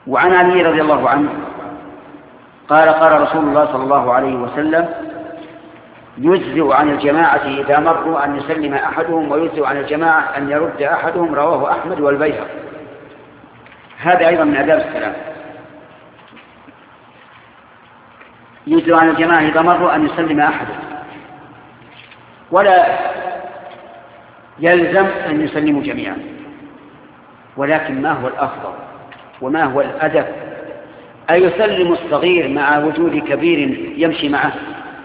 وعن علي رضي الله عنه قال قال رسول الله صلى الله عليه وسلم: يجزئ عن الجماعة إذا مروا أن يسلم أحدهم، ويجزئ عن الجماعة أن يرد أحدهم. رواه أحمد والبيهقي. هذا أيضا من آداب السلام. يجزئ عن الجماعة إذا مروا أن يسلم أحدهم، ولا يلزم أن يسلموا جميعا، ولكن ما هو الأفضل وما هو الأدب؟ أيسلم الصغير مع وجود كبير يمشي معه؟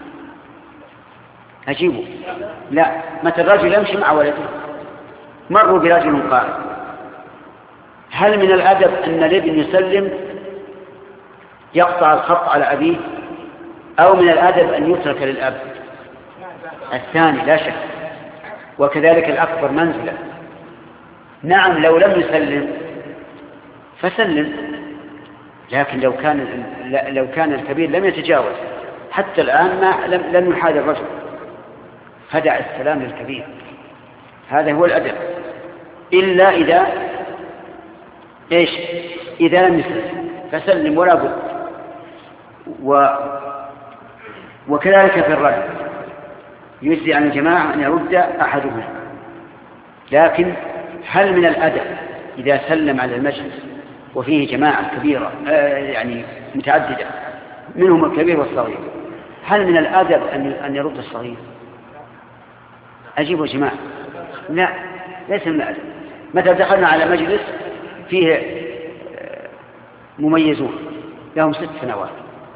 أجيبه لا. متى الرجل يمشي مع ولده، مروا برجل قائد، هل من الأدب أن الابن يسلم يقطع الخط على أبيه، أو من الأدب أن يترك للأب؟ الثاني لا شك. وكذلك الأكبر منزلة. نعم لو لم يسلم فسلم، لكن لو كان الكبير لم يتجاوز حتى الآن لم يحاد الرجل، فدع السلام للكبير. هذا هو الأدب. إلا إذا لم يسلم فسلم ولا بد. وكذلك في الرد يجزي عن الجماعة أن يرد أحدهم. لكن هل من الأدب إذا سلم على المجلس وفيه جماعة كبيرة يعني متعددة منهم الكبير والصغير، هل من الأدب أن يرد الصغير؟ أجيبوا جماعة لا، ليس من الأدب. متى دخلنا على مجلس فيه مميزون لهم 6 سنوات،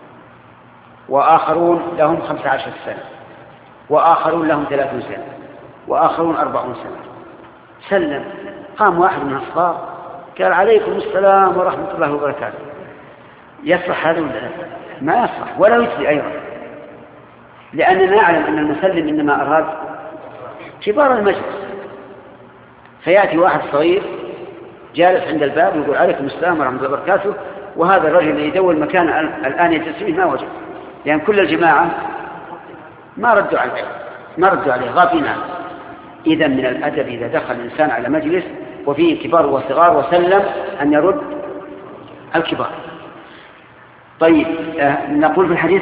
وآخرون لهم 15 سنة، وآخرون لهم 30 سنة، وآخرون 40 سنة، سلم. قام واحد من الصغار قال: عليكم السلام ورحمة الله وبركاته. يصح هذا ولا لا؟ ما يصح ولا يجزي أيضا، لأننا نعلم أن المسلم إنما أراد كبار المجلس. فيأتي واحد صغير جالس عند الباب ويقول: عليكم السلام ورحمة الله وبركاته، وهذا الرجل اللي يدور المكان الآن يجلس فيه ما وجد، لأن كل الجماعة ما ردوا عليه غافلين عنه. إذا من الأدب إذا دخل الإنسان على مجلس وفيه كبار وصغار وسلم أن يرد الكبار. طيب نقول في الحديث